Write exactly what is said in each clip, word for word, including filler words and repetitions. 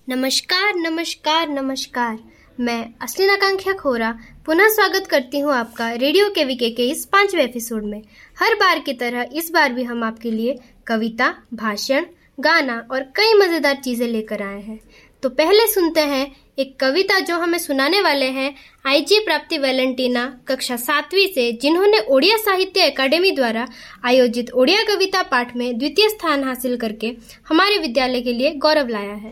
नमस्कार नमस्कार नमस्कार। मैं अश्लीन आकांक्षा खोरा पुनः स्वागत करती हूँ आपका रेडियो केवीके के इस पांचवें एपिसोड में। हर बार की तरह इस बार भी हम आपके लिए कविता, भाषण, गाना और कई मज़ेदार चीज़ें लेकर आए हैं। तो पहले सुनते हैं एक कविता जो हमें सुनाने वाले हैं आईजी प्राप्ति वैलेंटीना कक्षा सातवीं से, जिन्होंने ओडिया साहित्य अकादमी द्वारा आयोजित ओडिया कविता पाठ में द्वितीय स्थान हासिल करके हमारे विद्यालय के लिए गौरव लाया है।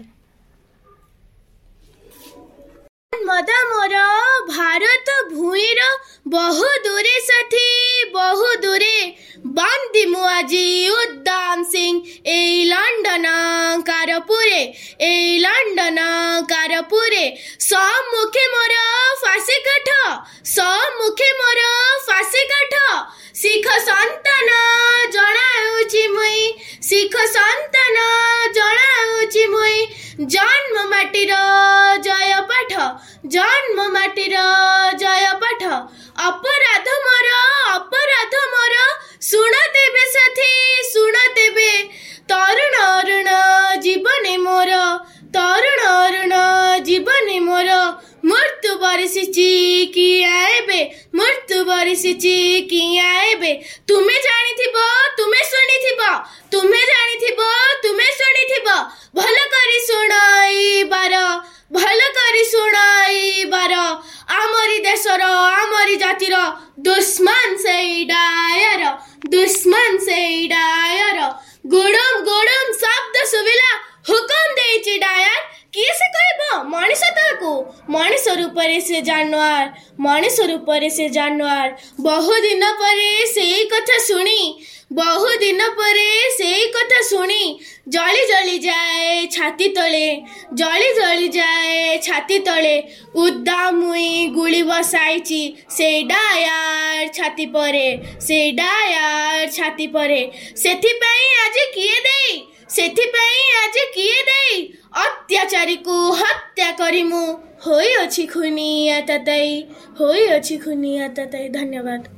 मदा मोर भारत भूईर बहु दूरे सथी बहु दूरे बांधी मु आजी उद्दाम सिंह ए लंडन कारपुरे ए लंडन कारपुरे सम्मुखे मोर फांसी काठ सम्मुखे मोर फांसी काठ शिख संतान जणाउछि मुई शिख संतान जणाउछि मुई जन्म माटीर जय पाठ जन्म माटीर जय पाठ अपराध मोर अपराध मोर शुण देबे साथी शुण देबे तरुण अरुण जीवने मोर तरुण अरुण जीवने मोर मृत्यु बरसिची कि आएबे मृत्यु बरसिची कि आएबे तुमे जानिथिबो तुमे सुनिथिबो तुमे जानिथिबो तुमे सुनिथिबो भल करी सुनाई बार भल करी सुनाई बार आमरी देशर आमरी जातिर दुश्मन से डायर दुश्मन से डायर गुडम गुडम शब्द सुविला हुकुम देइछि डायर किए से कहबो मनीष ताको मनीष रूपरे से जानवर मनीष रूपरे से जानवर बहु दिन परे सेई कथा सुनी बहु दिन परे सेई कथा सुनी जली जली जाए छाती तले जली जली जाए छाती तले उद्दा मुई गुली बसाइछि से डायार छाती परे से डायार छाती परे सेथि पई आज किए देई सेथि पई आज किए देई अत्याचारी को हत्या करी मु होई अछि खुनिया ततई होई अछि खुनिया ततई। धन्यवाद।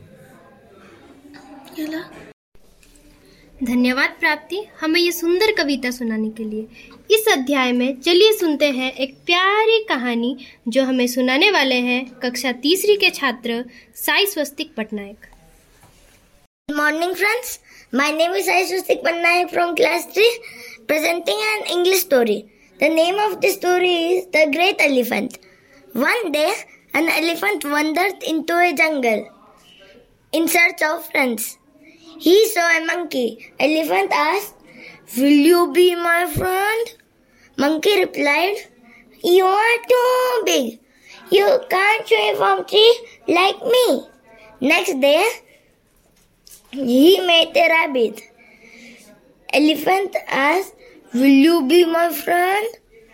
धन्यवाद प्राप्ति, हमें ये सुंदर कविता सुनाने के लिए। इस अध्याय में चलिए सुनते हैं एक प्यारी कहानी जो हमें सुनाने वाले हैं कक्षा तीसरी के छात्र Sai Swastik Patnaik. Good morning friends, my name is Sai Swastik Patnaik from class three, presenting an English story. The name of the story is The Great Elephant. One day, an elephant wandered into a jungle in search of friends. He saw a monkey. Elephant asked, "Will you be my friend?" Monkey replied, "You are too big. You can't swing from tree like me." Next day, he met a rabbit. Elephant asked, "Will you be my friend?"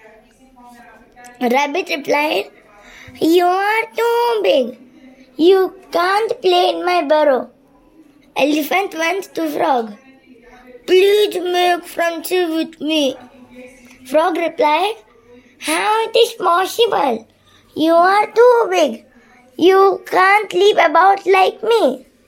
Rabbit replied, "You are too big. You can't play in my burrow." Elephant went to Frog. "Please make friendship with me." Frog replied, "How it is possible? You are too big. You can't leap about like me."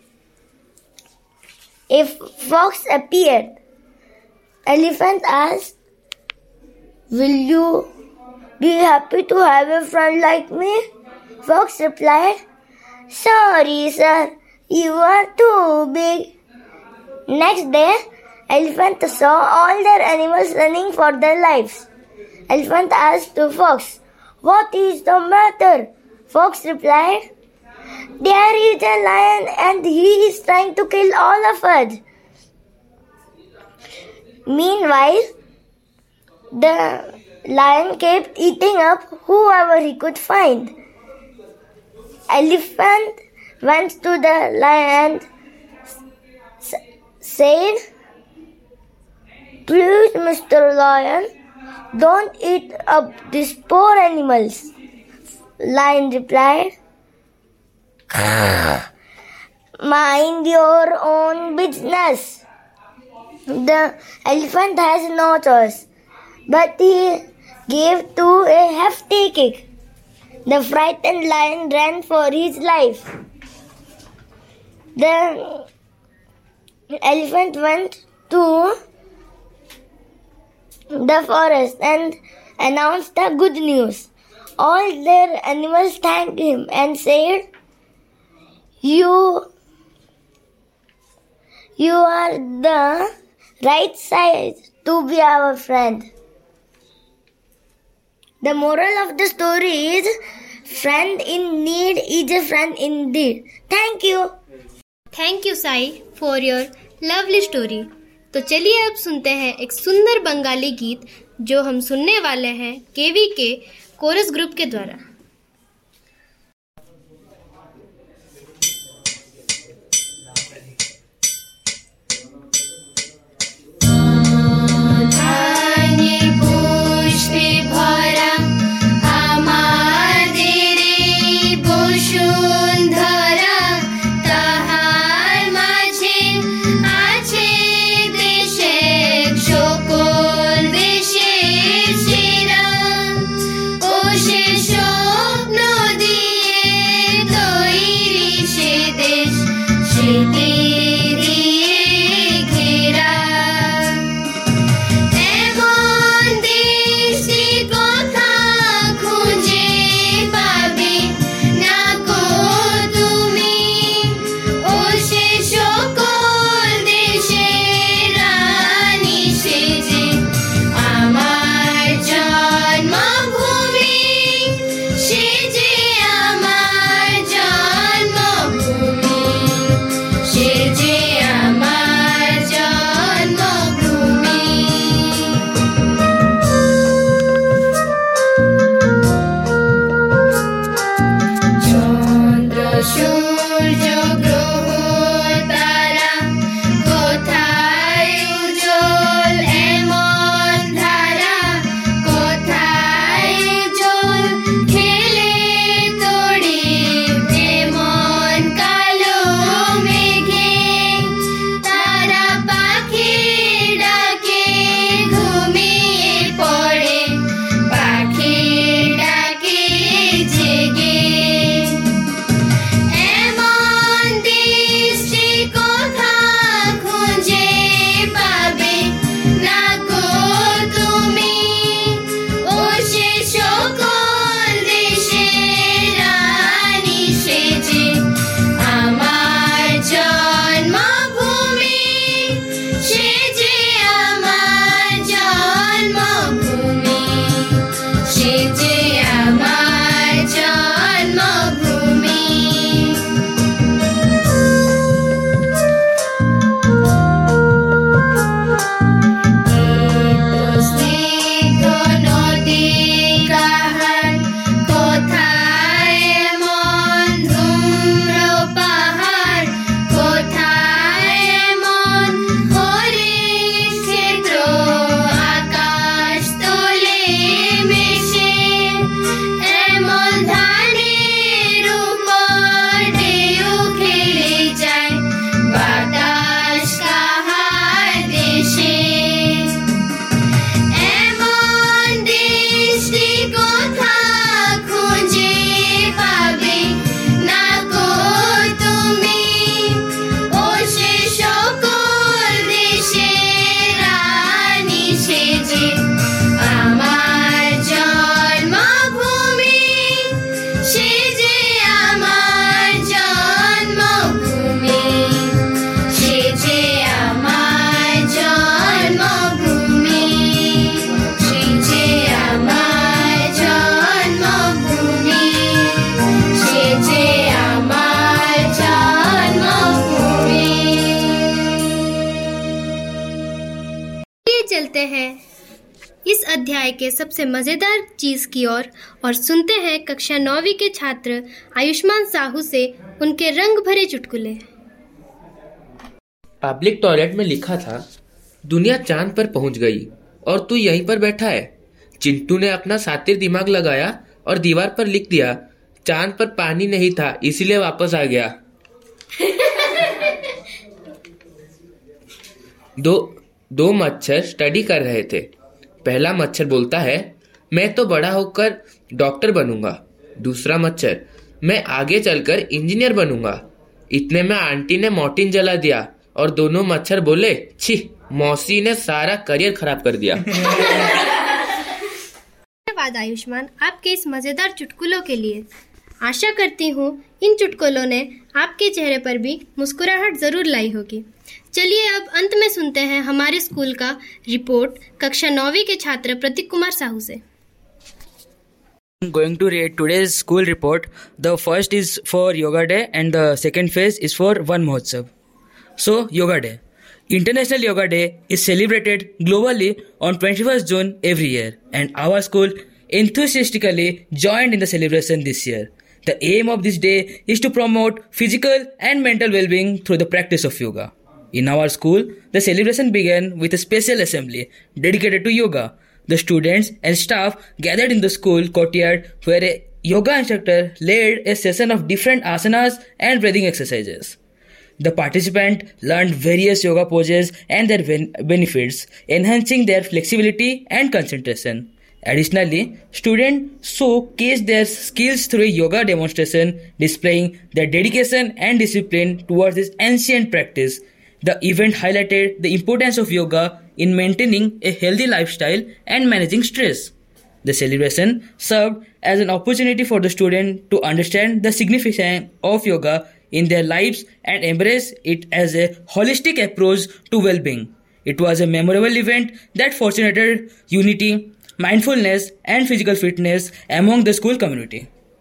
A fox appeared. Elephant asked, "Will you be happy to have a friend like me?" Fox replied, "Sorry, sir. You are too big." Next day, Elephant saw all their animals running for their lives. Elephant asked the Fox, "What is the matter?" Fox replied, "There is a lion and he is trying to kill all of us." Meanwhile, the lion kept eating up whoever he could find. Elephant went to the lion and said, "Please, Mister Lion, don't eat up these poor animals." Lion replied, "Mind your own business." The elephant has no choice, but he gave to a hefty kick. The frightened lion ran for his life. The elephant went to the forest and announced the good news. All their animals thanked him and said, You, you are the right size to be our friend. The moral of the story is, friend in need is a friend indeed. Thank you. Thank you Sai for your lovely story. तो चलिए अब सुनते हैं एक सुंदर बंगाली गीत जो हम सुनने वाले हैं केवी के कोरस ग्रुप के द्वारा। चलते हैं इस अध्याय के सबसे मजेदार चीज की ओर और, और सुनते हैं कक्षा नौवीं के छात्र आयुष्मान साहू से उनके रंग भरे चुटकुले। पब्लिक टॉयलेट में लिखा था, दुनिया चांद पर पहुंच गई और तू यहीं पर बैठा है। चिंटू ने अपना सातिर दिमाग लगाया और दीवार पर लिख दिया, चांद पर पानी नहीं था इसीलिए वापस आ गया। दो दो मच्छर स्टडी कर रहे थे। पहला मच्छर बोलता है, मैं तो बड़ा होकर डॉक्टर बनूंगा। दूसरा मच्छर, मैं आगे चलकर इंजीनियर बनूंगा। इतने में आंटी ने मॉर्टिन जला दिया और दोनों मच्छर बोले, छी, मौसी ने सारा करियर खराब कर दिया। धन्यवाद आयुष्मान आपके इस मज़ेदार चुटकुलों के लिए। आशा करती हूँ इन चुटकुलों ने आपके चेहरे पर भी मुस्कुराहट ज़रूर लाई होगी। चलिए अब अंत में सुनते हैं हमारे स्कूल का रिपोर्ट कक्षा नौवीं के छात्र प्रतीक कुमार साहू से। I'm going to read today's school report. The first is for Yoga Day and the second phase is for Van Mahotsav. So, Yoga Day. International Yoga Day is celebrated globally on twenty-first June every year, and our school enthusiastically joined in the celebration this year. The aim of this day is to promote physical and mental well-being through the practice of yoga. In our school, the celebration began with a special assembly dedicated to yoga. The students and staff gathered in the school courtyard where a yoga instructor led a session of different asanas and breathing exercises. The participants learned various yoga poses and their ben- benefits, enhancing their flexibility and concentration. Additionally, students showcased their skills through a yoga demonstration, displaying their dedication and discipline towards this ancient practice. The event highlighted the importance of yoga in maintaining a healthy lifestyle and managing stress. The celebration served as an opportunity for the students to understand the significance of yoga in their lives and embrace it as a holistic approach to well-being. It was a memorable event that facilitated unity, mindfulness, and physical fitness among the school community.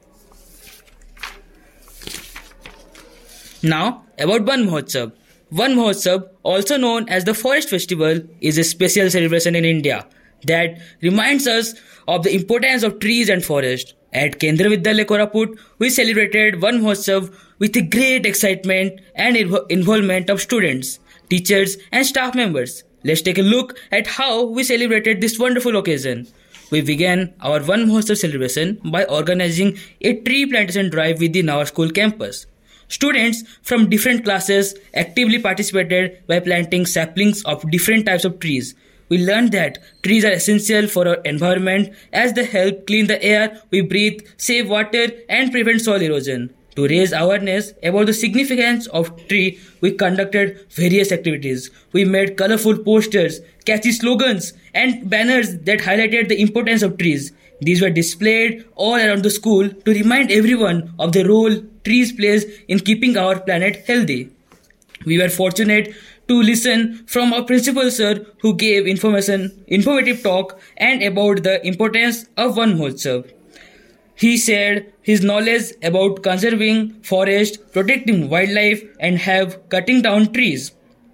Now, about Van Mahotsav. Van Mahotsav, also known as the Forest Festival, is a special celebration in India that reminds us of the importance of trees and forest. At Kendriya Vidyalaya Koraput, we celebrated Van Mahotsav with a great excitement and involvement of students, teachers and staff members. Let's take a look at how we celebrated this wonderful occasion. We began our Van Mahotsav celebration by organizing a tree plantation drive within our school campus. Students from different classes actively participated by planting saplings of different types of trees. We learned that trees are essential for our environment as they help clean the air we breathe, save water, and prevent soil erosion. To raise awareness about the significance of tree, we conducted various activities. We made colorful posters, catchy slogans, and banners that highlighted the importance of trees. These were displayed all around the school to remind everyone of the role trees plays in keeping our planet healthy. We were fortunate to listen from our principal sir who gave information, informative talk and about the importance of Van Mahotsav. He shared his knowledge about conserving forest, protecting wildlife and have cutting down trees,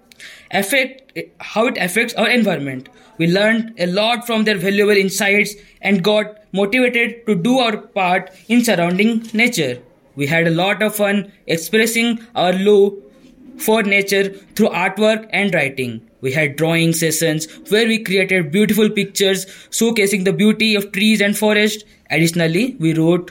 affect how it affects our environment. We learned a lot from their valuable insights and got motivated to do our part in surrounding nature. We had a lot of fun expressing our love for nature through artwork and writing. We had drawing sessions where we created beautiful pictures showcasing the beauty of trees and forest. Additionally, we wrote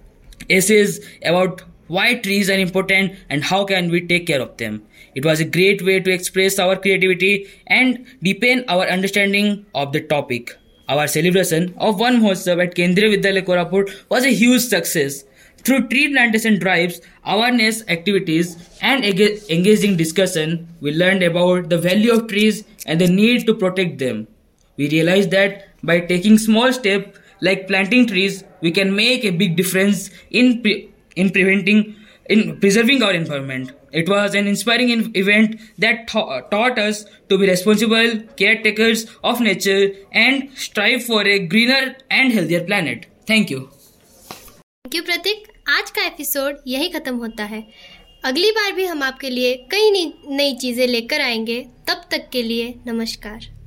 essays about why trees are important and how can we take care of them. It was a great way to express our creativity and deepen our understanding of the topic. Our celebration of Van Mahotsav at Kendriya Vidyalaya Koraput was a huge success. Through tree plantation drives, awareness activities, and engaging discussion, we learned about the value of trees and the need to protect them. We realized that by taking small steps like planting trees, we can make a big difference in pre- in preventing, in preserving our environment. It was an inspiring in- event that ta- taught us to be responsible caretakers of nature and strive for a greener and healthier planet. Thank you. Thank you Prateek. आज का episode यही खत्म होता है। अगली बार भी हम आपके लिए कई नई चीज़ें लेकर आएंगे। तब तक के लिए नमस्कार।